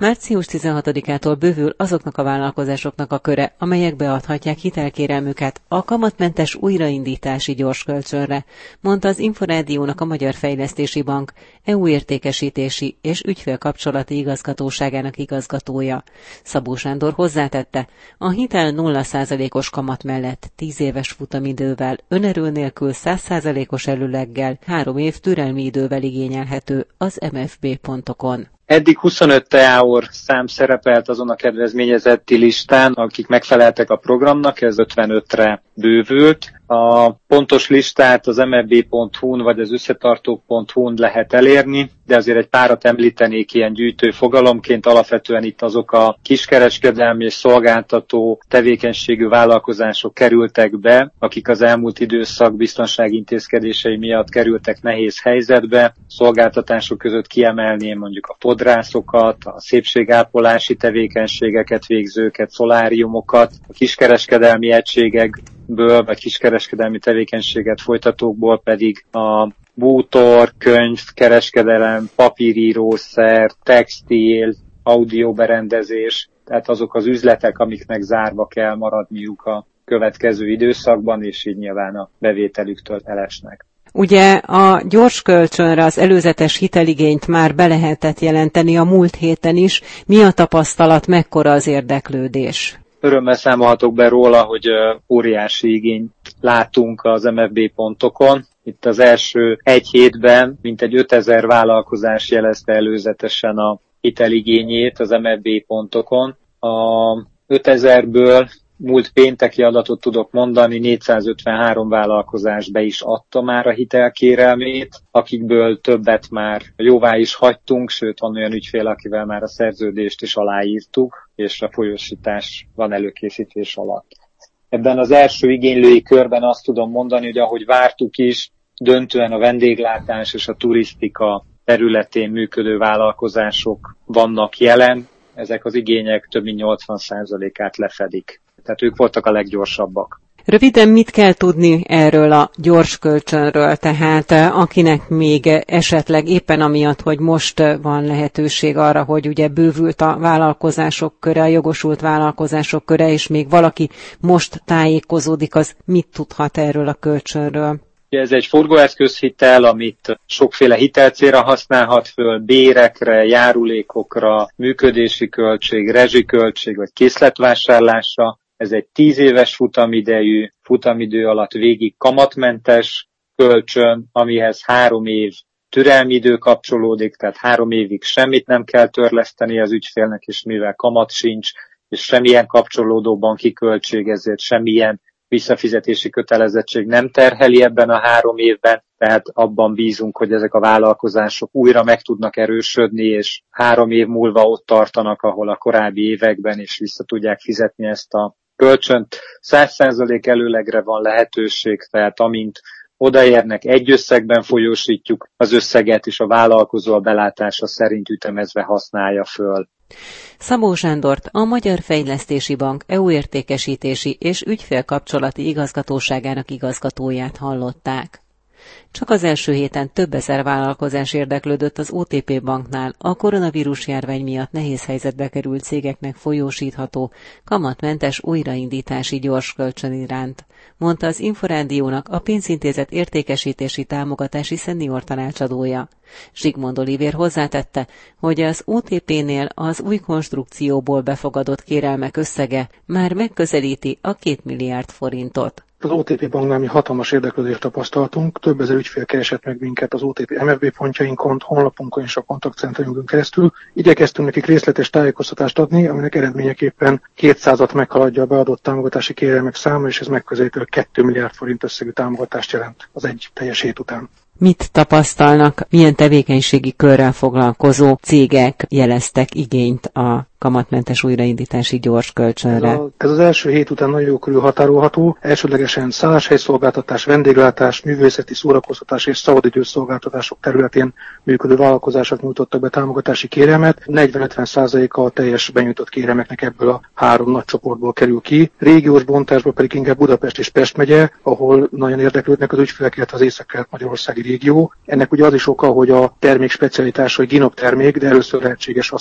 Március 16-ától bővül azoknak a vállalkozásoknak a köre, amelyek beadhatják hitelkérelmüket a kamatmentes újraindítási gyorskölcsönre, mondta az Inforádiónak a Magyar Fejlesztési Bank EU értékesítési és ügyfélkapcsolati igazgatóságának igazgatója. Szabó Sándor hozzátette, a hitel 0%-os kamat mellett 10 éves futamidővel, önerő nélkül 100%-os előleggel, 3 év türelmi idővel igényelhető az MFB pontokon. Eddig 25 teáor szám szerepelt azon a kedvezményezetti listán, akik megfeleltek a programnak, ez 55-re bővült. A pontos listát az mfb.hu-n vagy az összetartók.hu-n lehet elérni, de azért egy párat említenék ilyen gyűjtő fogalomként. Alapvetően itt azok a kiskereskedelmi és szolgáltató tevékenységű vállalkozások kerültek be, akik az elmúlt időszak biztonsági intézkedései miatt kerültek nehéz helyzetbe. Szolgáltatások között kiemelném mondjuk a fodrászokat, a szépségápolási tevékenységeket végzőket, szoláriumokat, a kiskereskedelmi egységekből vagy kiskereskedelmi tevékenységet folytatókból pedig a bútor, könyv, kereskedelem, papírírószer, textil, audioberendezés, tehát azok az üzletek, amiknek zárva kell maradniuk a következő időszakban, és így nyilván a bevételüktől elesnek. Ugye a gyors kölcsönre az előzetes hiteligényt már be lehetett jelenteni a múlt héten is. Mi a tapasztalat, mekkora az érdeklődés? Örömmel számolhatok be róla, hogy óriási igényt látunk az MFB pontokon. Itt az első egy hétben mintegy 5000 vállalkozás jelezte előzetesen a hiteligényét az MFB pontokon. A 5000-ből múlt pénteki adatot tudok mondani, 453 vállalkozás be is adta már a hitelkérelmét, akikből többet már jóvá is hagytunk, sőt van olyan ügyfél, akivel már a szerződést is aláírtuk, és a folyósítás van előkészítés alatt. Ebben az első igénylői körben azt tudom mondani, hogy ahogy vártuk is, döntően a vendéglátás és a turisztika területén működő vállalkozások vannak jelen. Ezek az igények több mint 80%-át lefedik. Tehát ők voltak a leggyorsabbak. Röviden mit kell tudni erről a gyors kölcsönről, tehát akinek még esetleg éppen amiatt, hogy most van lehetőség arra, hogy ugye bővült a vállalkozások köre, a jogosult vállalkozások köre, és még valaki most tájékozódik, az mit tudhat erről a kölcsönről? Ez egy forgóeszközhitel, amit sokféle hitelcélra használhat föl, bérekre, járulékokra, működési költség, rezsiköltség vagy készletvásárlásra. Ez egy 10 éves futamidő alatt végig kamatmentes kölcsön, amihez 3 év türelmi idő kapcsolódik, tehát 3 évig semmit nem kell törleszteni az ügyfélnek, és mivel kamat sincs, és semmilyen kapcsolódó banki költség, ezért semmilyen visszafizetési kötelezettség nem terheli ebben a 3 évben, tehát abban bízunk, hogy ezek a vállalkozások újra meg tudnak erősödni, és 3 év múlva ott tartanak, ahol a korábbi években, és vissza tudják fizetni ezt a kölcsönt. 100% előlegre van lehetőség, tehát amint odaérnek, egy összegben folyósítjuk az összeget, és a vállalkozó a belátása szerint ütemezve használja föl. Szabó Sándort, a Magyar Fejlesztési Bank EU értékesítési és ügyfélkapcsolati igazgatóságának igazgatóját hallották. Csak az első héten több ezer vállalkozás érdeklődött az OTP Banknál a koronavírus járvány miatt nehéz helyzetbe került cégeknek folyósítható, kamatmentes újraindítási gyors kölcsön iránt, mondta az Inforádiónak a pénzintézet értékesítési támogatási szenior tanácsadója. Zsigmond Olivér hozzátette, hogy az OTP-nél az új konstrukcióból befogadott kérelmek összege már megközelíti a 2 milliárd forintot. Az OTP Banknál mi hatalmas érdeklődést tapasztaltunk, több ezer ügyfél keresett meg minket az OTP MFB pontjainkon, honlapunkon és a kontaktcentrünkön keresztül. Igyekeztünk nekik részletes tájékoztatást adni, aminek eredményeképpen 200-at meghaladja a beadott támogatási kérelmek száma, és ez megközelítőleg 2 milliárd forint összegű támogatást jelent az egy teljes hét után. Mit tapasztalnak, milyen tevékenységi körrel foglalkozó cégek jeleztek igényt a kamatmentes újraindítási gyors kölcsönre? Ez az első hét után nagyon jó körül határolható. Elsődlegesen szálláshelyszolgáltatás, vendéglátás, művészeti szórakoztatás és szabadidőszolgáltatások területén működő vállalkozások nyújtottak be támogatási kérelmet. 40-50%-a a teljes benyújtott kérelmeknek ebből a 3 nagy csoportból kerül ki. Régiós bontásban pedig inkább Budapest és Pest megye, ahol nagyon érdeklődnek az ügyfelek, illetve az Észak-Kelet-magyarországi régió. Ennek ugye az is oka, hogy a termék specialitás, hogy ginop termék, de először lehetséges az, hogy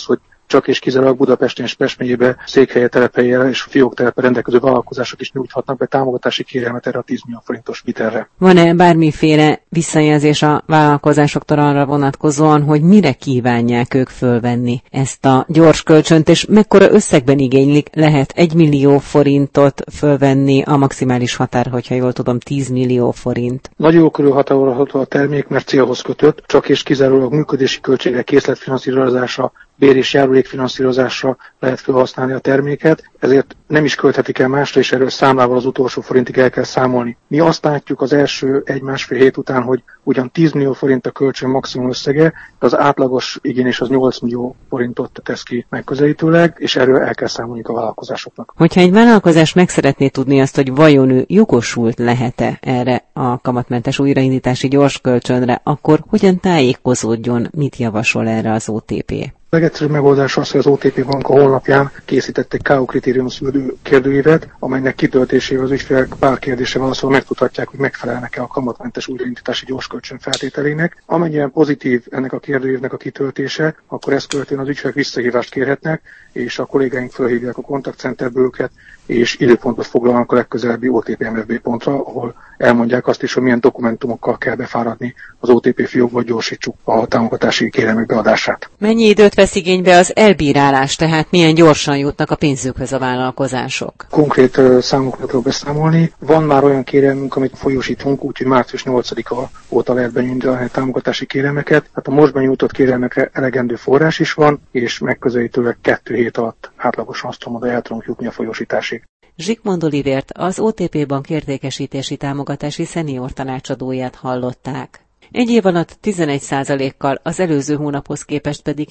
csak és kizárólag Budapesten és Pest megyében székhelye, telephelyére és fióktelepe rendelkező vállalkozások is nyújthatnak be támogatási kérelmet erre a 10 millió forintos hitelre. Van-e bármiféle visszajelzés a vállalkozásoktól arra vonatkozóan, hogy mire kívánják ők fölvenni ezt a gyors kölcsönt, és mekkora összegben igénylik? Lehet 1 millió forintot fölvenni, a maximális határ, hogyha jól tudom, 10 millió forint. Nagyon jó körülhatárolható a termék, mert célhoz kötött, csak és kizárólag működési költségek, készletfinanszírozásra, bér- és járulékfinanszírozásra lehet felhasználni a terméket, ezért nem is költhetik el másra, és erről számlával az utolsó forintig el kell számolni. Mi azt látjuk az első 1-1,5 hét után, hogy ugyan 10 millió forint a kölcsön maximum összege, de az átlagos igényés az 8 millió forintot tesz ki megközelítőleg, és erről el kell számolni a vállalkozásoknak. Hogyha egy vállalkozás meg szeretné tudni azt, hogy vajon ő jogosult lehet-e erre a kamatmentes újraindítási gyors kölcsönre, akkor hogyan tájékozódjon, mit javasol erre az OTP? A legegyszerűbb megoldás az, hogy az OTP Bank a honlapján készített egy KO kritérium szűrő kérdőívet, amelynek kitöltésével az ügyfelek pár kérdésre válaszolva megtudhatják, hogy megfelelnek-e a kamatmentes újraindítási gyorskölcsön feltételének. Amennyiben pozitív ennek a kérdőívnek a kitöltése, akkor ezt követően az ügyfelek visszahívást kérhetnek, és a kollégáink felhívják a kontaktcenterből őket, és időpontot foglalnak a legközelebbi OTP MFB pontra, ahol elmondják azt is, hogy milyen dokumentumokkal kell befáradni az OTP fiókba, hogy gyorsítsuk a támogatási kérelmek beadását. Mennyi időt vesz igénybe az elbírálás, tehát milyen gyorsan jutnak a pénzükhöz a vállalkozások? Konkrét számokra tudok beszámolni. Van már olyan kérelmünk, amit folyósítunk, úgyhogy március 8-a óta lehet benyújtani a támogatási kérelmeket. Hát a most benyújtott kérelmekre elegendő forrás is van, és megközelítőleg 2 hét alatt átlagosan azt tudom, hogy el tudunk jutni a folyósításig. Zsigmond Olivért, az OTP Bank értékesítési támogatási szenior tanácsadóját hallották. Egy év alatt 11%-kal, az előző hónaphoz képest pedig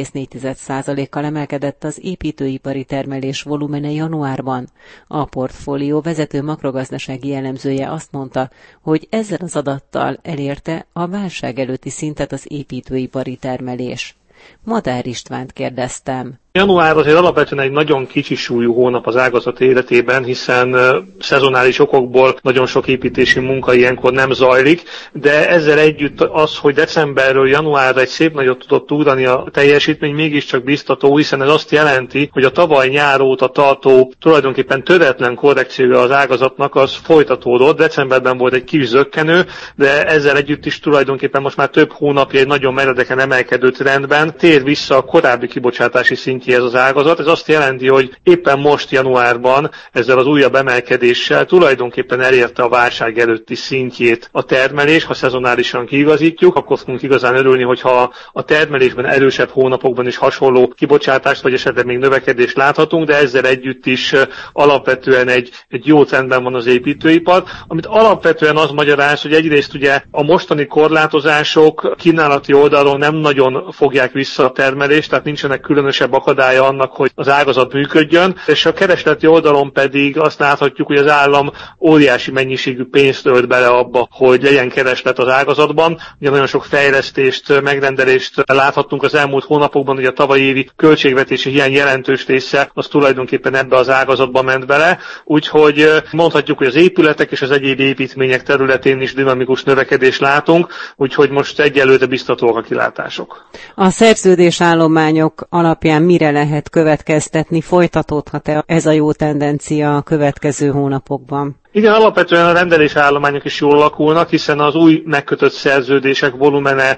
7,4%-kal emelkedett az építőipari termelés volumene januárban. A portfólió vezető makrogazdasági elemzője azt mondta, hogy ezzel az adattal elérte a válság előtti szintet az építőipari termelés. Madár Istvánt kérdeztem. Január azért alapvetően egy nagyon kicsi súlyú hónap az ágazat életében, hiszen szezonális okokból nagyon sok építési munka ilyenkor nem zajlik, de ezzel együtt az, hogy decemberről januárra egy szép nagyot tudott ugrani a teljesítmény, mégiscsak biztató, hiszen ez azt jelenti, hogy a tavaly nyár óta tartó tulajdonképpen töretlen korrekciója az ágazatnak az folytatódott. Decemberben volt egy kis zökkenő, de ezzel együtt is tulajdonképpen most már több hónapja egy nagyon meredeken emelkedő trendben tér vissza a korábbi kibocsátási szintjéhez ez az ágazat. Ez azt jelenti, hogy éppen most januárban ezzel az újabb emelkedéssel tulajdonképpen elérte a válság előtti szintjét a termelés, ha szezonálisan kiigazítjuk, akkor fogunk igazán örülni, hogyha a termelésben erősebb hónapokban is hasonló kibocsátást, vagy esetleg még növekedést láthatunk, de ezzel együtt is alapvetően egy jó trendben van az építőipar, amit alapvetően az magyaráz, hogy egyrészt ugye a mostani korlátozások kínálati oldalon nem nagyon fogják vissza a termelést, tehát nincsenek különösebb akadálya annak, hogy az ágazat működjön, és a keresleti oldalon pedig azt láthatjuk, hogy az állam óriási mennyiségű pénzt ölt bele abba, hogy legyen kereslet az ágazatban. Ugye nagyon sok fejlesztést, megrendelést láthattunk az elmúlt hónapokban, hogy a tavalyi évi költségvetési hiány jelentős része az tulajdonképpen ebbe az ágazatba ment bele, úgyhogy mondhatjuk, hogy az épületek és az egyéb építmények területén is dinamikus növekedést látunk, úgyhogy most egyelőre biztatóak a kilátások. A szerződésállományok alapján mire lehet következtetni? Folytatódhat-e ez a jó tendencia a következő hónapokban? Igen, alapvetően a rendelésállományok is jól alakulnak, hiszen az új megkötött szerződések volumene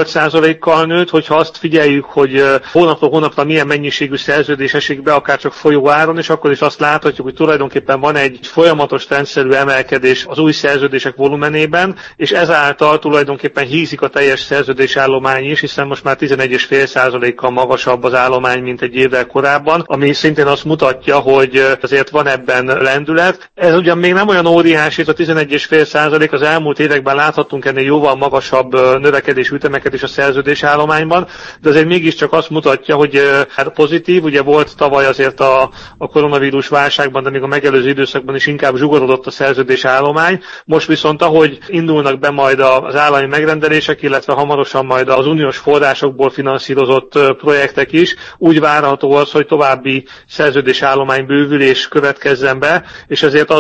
8%-kal nőtt. Hogyha azt figyeljük, hogy hónapról hónapra milyen mennyiségű szerződés esik be, akár csak folyó áron, és akkor is azt láthatjuk, hogy tulajdonképpen van egy folyamatos rendszerű emelkedés az új szerződések volumenében, és ezáltal tulajdonképpen hízik a teljes szerződésállomány is, hiszen most már 11,5%-kal magasabb az állomány, mint egy évvel korábban, ami szintén azt mutatja, hogy azért van ebben lendület. Ez ugyan még nem olyan óriási, a 11,5%, az elmúlt években láthattunk ennél jóval magasabb növekedés ütemeket is a szerződésállományban, de azért mégiscsak azt mutatja, hogy pozitív, ugye volt tavaly azért a koronavírus válságban, de még a megelőző időszakban is inkább zsugorodott a szerződésállomány. Most viszont ahogy indulnak be majd az állami megrendelések, illetve hamarosan majd az uniós forrásokból finanszírozott projektek is, úgy várható az, hogy további szerződésállomány bővülés következzen be, és ezért azt gondoljuk,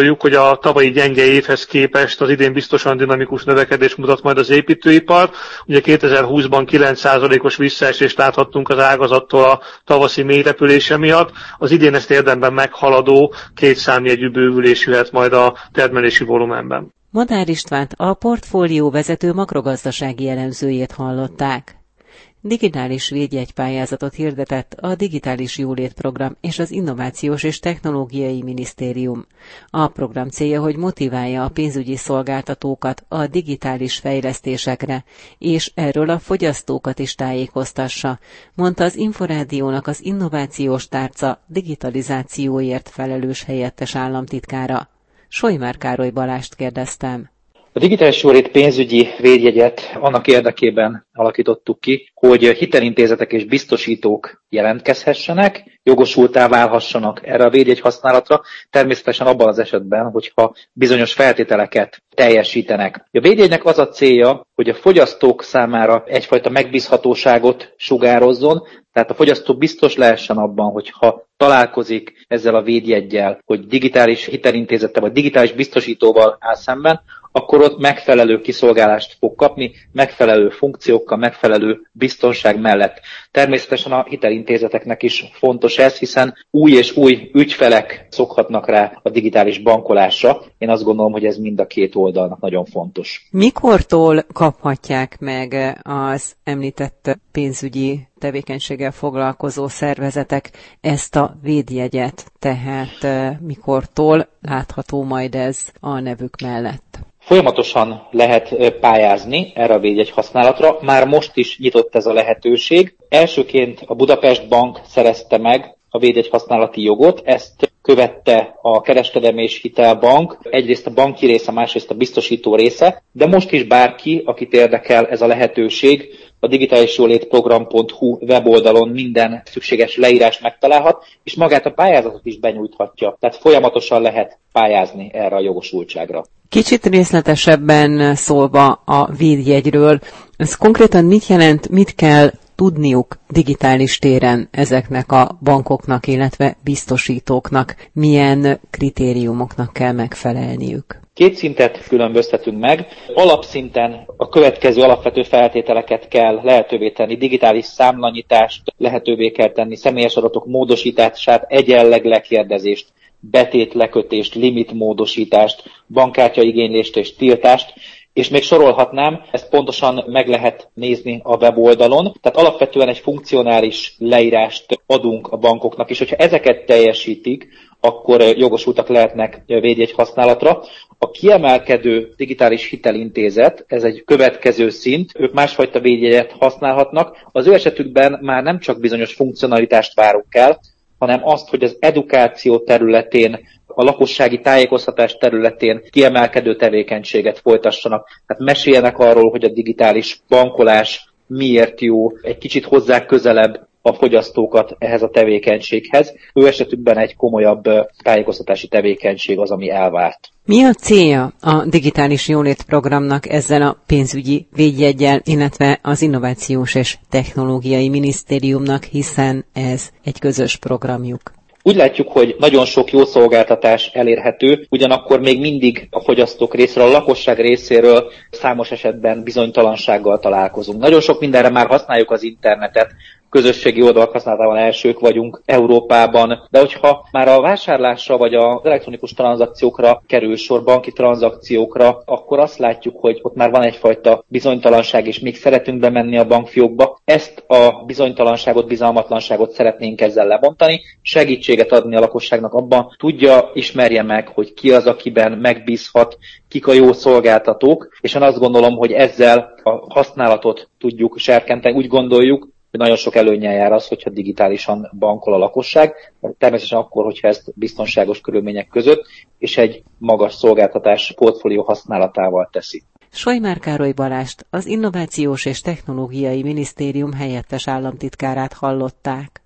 gondoljuk, hogy a tavalyi gyenge évhez képest az idén biztosan dinamikus növekedés mutat majd az építőipar. Ugye 2020-ban 9%-os visszaesést láthattunk az ágazattól a tavaszi mélyrepülése miatt. Az idén ezt érdemben meghaladó 2 számjegyű bővülés jöhet majd a termelési volumenben. Madár Istvánt, a portfólió vezető makrogazdasági elemzőjét hallották. Digitális védjegypályázatot hirdetett a Digitális Jólét Program és az Innovációs és Technológiai Minisztérium. A program célja, hogy motiválja a pénzügyi szolgáltatókat a digitális fejlesztésekre, és erről a fogyasztókat is tájékoztassa, mondta az Inforádiónak az Innovációs Tárca digitalizációért felelős helyettes államtitkára. Solymár Károly Balást kérdeztem. A digitális jólét pénzügyi védjegyet annak érdekében alakítottuk ki, hogy hitelintézetek és biztosítók jelentkezhessenek, jogosulttá válhassanak erre a védjegy használatra, természetesen abban az esetben, hogyha bizonyos feltételeket teljesítenek. A védjegynek az a célja, hogy a fogyasztók számára egyfajta megbízhatóságot sugározzon, tehát a fogyasztó biztos lehessen abban, hogyha találkozik ezzel a védjeggyel, hogy digitális hitelintézettel vagy digitális biztosítóval áll szemben, akkor ott megfelelő kiszolgálást fog kapni, megfelelő funkciókkal, megfelelő biztonság mellett. Természetesen a hitelintézeteknek is fontos ez, hiszen új és új ügyfelek szokhatnak rá a digitális bankolásra. Én azt gondolom, hogy ez mind a két oldalnak nagyon fontos. Mikortól kaphatják meg az említett pénzügyi tevékenységgel foglalkozó szervezetek ezt a védjegyet? Tehát mikortól látható majd ez a nevük mellett? Folyamatosan lehet pályázni erre a védjegy használatra, már most is nyitott ez a lehetőség. Elsőként a Budapest Bank szerezte meg a védjegy használati jogot, ezt követte a Kereskedelmi és Hitelbank, egyrészt a banki része, másrészt a biztosító része, de most is bárki, akit érdekel ez a lehetőség, a digitálisjólét.program.hu weboldalon minden szükséges leírást megtalálhat, és magát a pályázatot is benyújthatja. Tehát folyamatosan lehet pályázni erre a jogosultságra. Kicsit részletesebben szólva a védjegyről, ez konkrétan mit jelent, mit kell tudniuk digitális téren ezeknek a bankoknak, illetve biztosítóknak, milyen kritériumoknak kell megfelelniük? Két szintet különböztetünk meg. Alapszinten a következő alapvető feltételeket kell lehetővé tenni. Digitális számlanyitást lehetővé kell tenni, személyes adatok módosítását, egyenleg lekérdezést, betétlekötést, limitmódosítást, bankkártya igénylést és tiltást, és még sorolhatnám, ezt pontosan meg lehet nézni a weboldalon. Tehát alapvetően egy funkcionális leírást adunk a bankoknak, és hogyha ezeket teljesítik, akkor jogosultak lehetnek védjegy használatra. A kiemelkedő digitális hitelintézet, ez egy következő szint, ők másfajta védjegyet használhatnak. Az ő esetükben már nem csak bizonyos funkcionalitást várunk el, hanem azt, hogy az edukáció területén, a lakossági tájékoztatás területén kiemelkedő tevékenységet folytassanak. Tehát meséljenek arról, hogy a digitális bankolás miért jó, egy kicsit hozzák közelebb a fogyasztókat ehhez a tevékenységhez. Ő esetükben egy komolyabb tájékoztatási tevékenység az, ami elvárt. Mi a célja a Digitális Jólét Programnak ezzel a pénzügyi védjeggyel, illetve az Innovációs és Technológiai Minisztériumnak, hiszen ez egy közös programjuk? Úgy látjuk, hogy nagyon sok jó szolgáltatás elérhető, ugyanakkor még mindig a fogyasztók részéről, a lakosság részéről számos esetben bizonytalansággal találkozunk. Nagyon sok mindenre már használjuk az internetet, közösségi oldalak használatában elsők vagyunk Európában, de hogyha már a vásárlásra vagy az elektronikus tranzakciókra kerül sor, banki tranzakciókra, akkor azt látjuk, hogy ott már van egyfajta bizonytalanság, és még szeretünk bemenni a bankfiókba. Ezt a bizonytalanságot, bizalmatlanságot szeretnénk ezzel lebontani, segítséget adni a lakosságnak abban, tudja, ismerje meg, hogy ki az, akiben megbízhat, kik a jó szolgáltatók, és én azt gondolom, hogy ezzel a használatot tudjuk serkenteni. Úgy gondoljuk, hogy nagyon sok előnnyel jár az, hogyha digitálisan bankol a lakosság, természetesen akkor, hogyha ezt biztonságos körülmények között, és egy magas szolgáltatás portfólió használatával teszi. Solymár Károly Balást, az Innovációs és Technológiai Minisztérium helyettes államtitkárát hallották.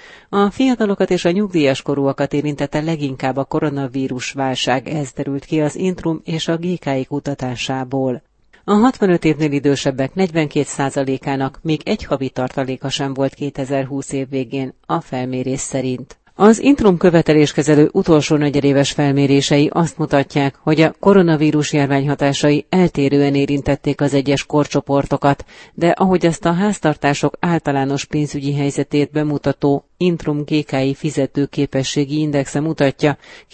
A fiatalokat és a nyugdíjas korúakat érintette leginkább a koronavírus válság, ez derült ki az Intrum és a GKI kutatásából. A 65 évnél idősebbek 42%-ának még egy havi tartaléka sem volt 2020 év végén a felmérés szerint. Az Intrum követeléskezelő utolsó negyedéves felmérései azt mutatják, hogy a koronavírus járvány hatásai eltérően érintették az egyes korcsoportokat, de ahogy ezt a háztartások általános pénzügyi helyzetét bemutató Intrum GKI fizetőképességi indexe mutatja,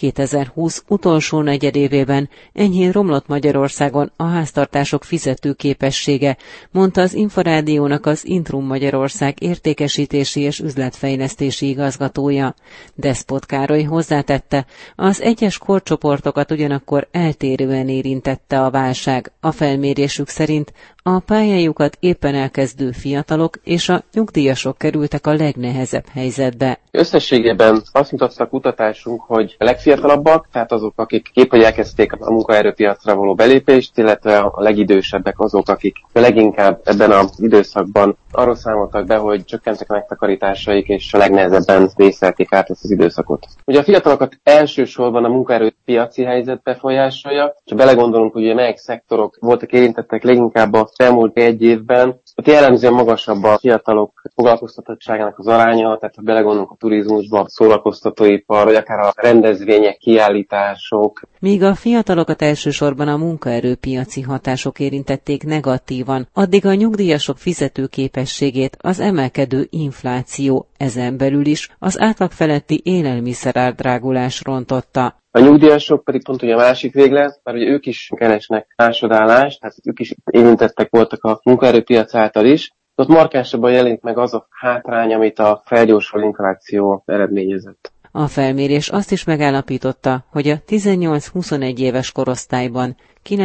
2020 utolsó negyedévében enyhén romlott Magyarországon a háztartások fizetőképessége, mondta az Inforádiónak az Intrum Magyarország értékesítési és üzletfejlesztési igazgatója. Despot Károly hozzátette, az egyes korcsoportokat ugyanakkor eltérően érintette a válság. A felmérésük szerint a pályájukat éppen elkezdő fiatalok és a nyugdíjasok kerültek a legnehezebb helyzetbe. Összességében azt mutatta a kutatásunk, hogy a legfiatalabbak, tehát azok, akik épp hogy elkezdték a munkaerőpiacra való belépést, illetve a legidősebbek azok, akik leginkább ebben az időszakban arról számoltak be, hogy csökkentek a megtakarításaik, és a legnehezebben vészelték át ezt az időszakot. Ugye a fiatalokat elsősorban a munkaerőpiaci helyzet befolyásolja, és ha belegondolunk, hogy melyik szektorok voltak érintettek leginkább a elmúlt egy évben, ott jellemzően magasabb a fiatalok foglalkoztatottságának az aránya, tehát ha belegondolunk a turizmusba, a szórakoztatóipar, vagy akár a rendezvények, kiállítások. Míg a fiatalokat elsősorban a munkaerőpiaci hatások érintették negatívan, addig a nyugdíjasok fizetőképességét az emelkedő infláció, ezen belül is az átlag feletti élelmiszerárdrágulás rontotta. A nyugdíjasok pedig pont ugye a másik véglet, mert ugye ők is keresnek másodállást, tehát ők is érintettek voltak a munkaerőpiac által is. Ott markánsabban jelent meg az a hátrány, amit a felgyorsuló infláció eredményezett. A felmérés azt is megállapította, hogy a 18-21 éves korosztályban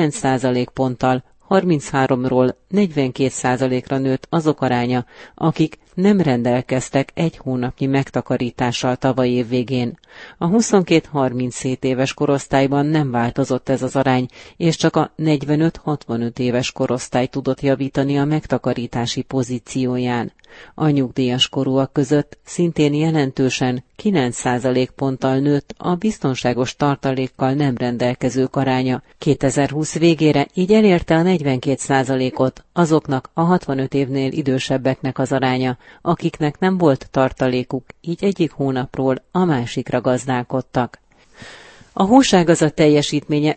9% ponttal 33-ról 42%-ra nőtt azok aránya, akik nem rendelkeztek egy hónapnyi megtakarítással tavaly év végén. A 22-37 éves korosztályban nem változott ez az arány, és csak a 45-65 éves korosztály tudott javítani a megtakarítási pozícióján. A nyugdíjas korúak között szintén jelentősen 9% ponttal nőtt a biztonságos tartalékkal nem rendelkezők aránya. 2020 végére így elérte a 42%-ot, azoknak a 65 évnél idősebbeknek az aránya, akiknek nem volt tartalékuk, így egyik hónapról a másikra gazdálkodtak. A húságazat teljesítménye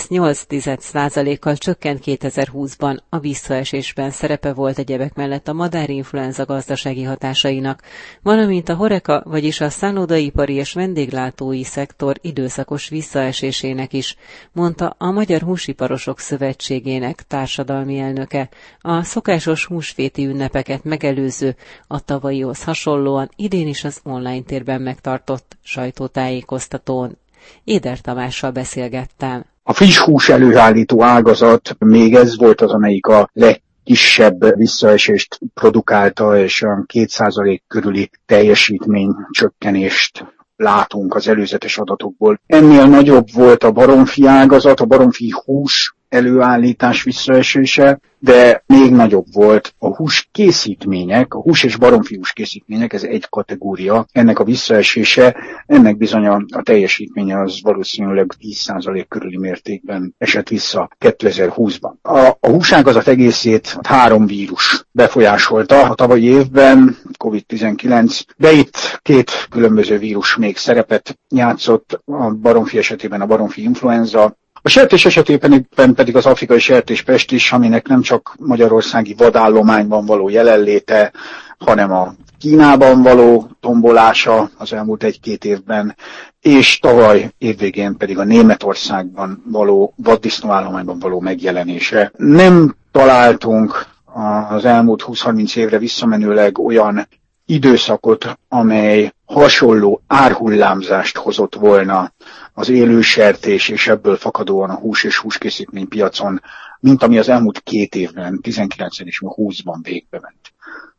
5,8%-kal csökkent 2020-ban, a visszaesésben szerepe volt egyebek mellett a madárinfluenza gazdasági hatásainak, valamint a HoReCa, vagyis a szállodaipari és vendéglátói szektor időszakos visszaesésének is, mondta a Magyar Húsiparosok Szövetségének társadalmi elnöke. A szokásos húsvéti ünnepeket megelőző, a tavalyihoz hasonlóan idén is az online térben megtartott sajtótájékoztatón. Éder Tamással beszélgettem. A friss hús előállító ágazat még ez volt az, amelyik a legkisebb visszaesést produkálta, és a 2% körüli teljesítmény csökkenést látunk az előzetes adatokból. Ennél nagyobb volt a baromfi ágazat, a baromfi hús előállítás visszaesése, de még nagyobb volt a húskészítmények, a hús és baromfi húskészítmények, ez egy kategória, ennek a visszaesése, ennek bizony a teljesítménye az valószínűleg 10% körüli mértékben esett vissza 2020-ban. A húságazat egészét 3 vírus befolyásolta a tavalyi évben, COVID-19, de itt 2 különböző vírus még szerepet játszott, a baromfi esetében a baromfi influenza, a sertés esetében pedig az afrikai sertéspest is, aminek nem csak magyarországi vadállományban való jelenléte, hanem a Kínában való tombolása az elmúlt 1-2 évben, és tavaly évvégén pedig a Németországban való vaddisznóállományban való megjelenése. Nem találtunk az elmúlt 20-30 évre visszamenőleg olyan időszakot, amely hasonló árhullámzást hozott volna az élősertés és ebből fakadóan a hús és húskészítmény piacon, mint ami az elmúlt 2 évben, 19-ben és 20-ban végbe ment.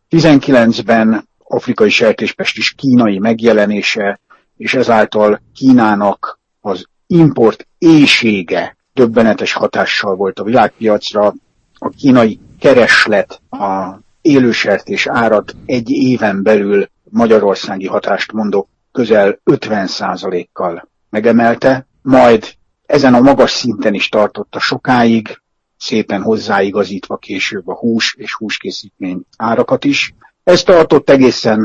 19-ben afrikai sertéspest is kínai megjelenése, és ezáltal Kínának az import éhsége döbbenetes hatással volt a világpiacra. A kínai kereslet a élősertés árat egy éven belül, magyarországi hatást mondok, közel 50%-kal megemelte, majd ezen a magas szinten is tartotta sokáig, szépen hozzáigazítva később a hús és húskészítmény árakat is, Ez tartott egészen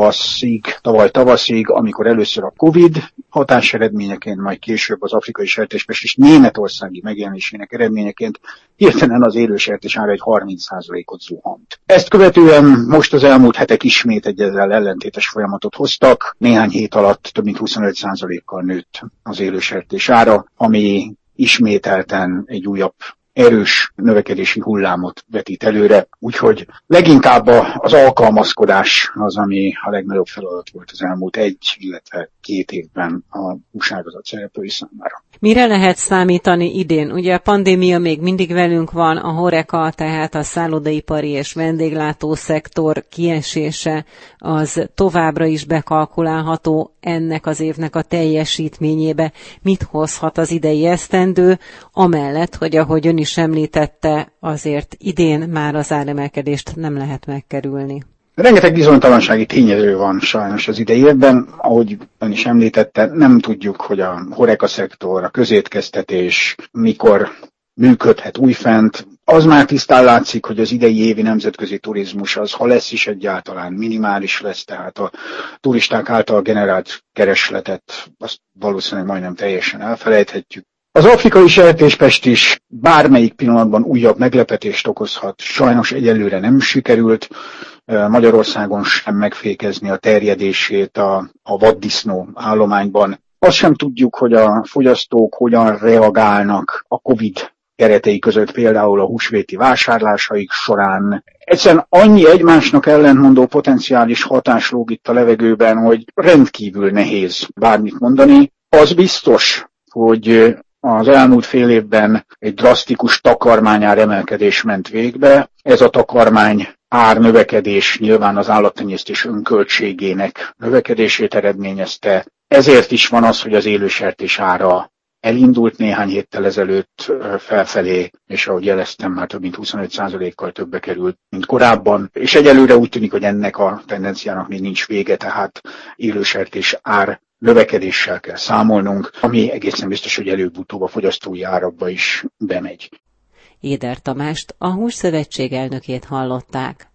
tavaly tavaszig, amikor először a Covid hatáseredményeként, majd később az afrikai sertéspest és németországi megjelenésének eredményeként hirtelen az élősertés ára egy 30%-ot zuhant. Ezt követően most az elmúlt hetek ismét egy ezzel ellentétes folyamatot hoztak. Néhány hét alatt több mint 25%-kal nőtt az élősertés ára, ami ismételten egy újabb erős növekedési hullámot vetít előre, úgyhogy leginkább az alkalmazkodás az, ami a legnagyobb feladat volt az elmúlt 1, illetve 2 évben a húságazat szereplői számára. Mire lehet számítani idén? Ugye a pandémia még mindig velünk van, a HoReCa, tehát a szállodaipari és vendéglátó szektor kiesése az továbbra is bekalkulálható ennek az évnek a teljesítményébe. Mit hozhat az idei esztendő, amellett, hogy ahogy ön is említette, azért idén már az áremelkedést nem lehet megkerülni. Rengeteg bizonytalansági tényező van sajnos az idei évben, ahogy ön is említette, nem tudjuk, hogy a HoReCa szektor, a közétkeztetés mikor működhet újfent. Az már tisztán látszik, hogy az idei évi nemzetközi turizmus az, ha lesz is egyáltalán, minimális lesz, tehát a turisták által generált keresletet azt valószínűleg majdnem teljesen elfelejthetjük. Az afrikai sertéspest is bármelyik pillanatban újabb meglepetést okozhat. Sajnos egyelőre nem sikerült Magyarországon sem megfékezni a terjedését a vaddisznó állományban. Azt sem tudjuk, hogy a fogyasztók hogyan reagálnak a Covid keretei között, például a húsvéti vásárlásaik során. Egyszerűen annyi egymásnak ellentmondó potenciális hatás lóg itt a levegőben, hogy rendkívül nehéz bármit mondani. Az biztos, hogy az elmúlt fél évben egy drasztikus takarmányár emelkedés ment végbe. Ez a takarmány árnövekedés nyilván az állattenyésztés önköltségének növekedését eredményezte. Ezért is van az, hogy az élősertés ára elindult néhány héttel ezelőtt felfelé, és ahogy jeleztem, már több mint 25%-kal többbe került, mint korábban. És egyelőre úgy tűnik, hogy ennek a tendenciának még nincs vége, tehát élősertés ár növekedéssel kell számolnunk, ami egészen biztos, hogy előbb-utóbb a fogyasztói árakba is bemegy. Éder Tamást, a Hússzövetség elnökét hallották.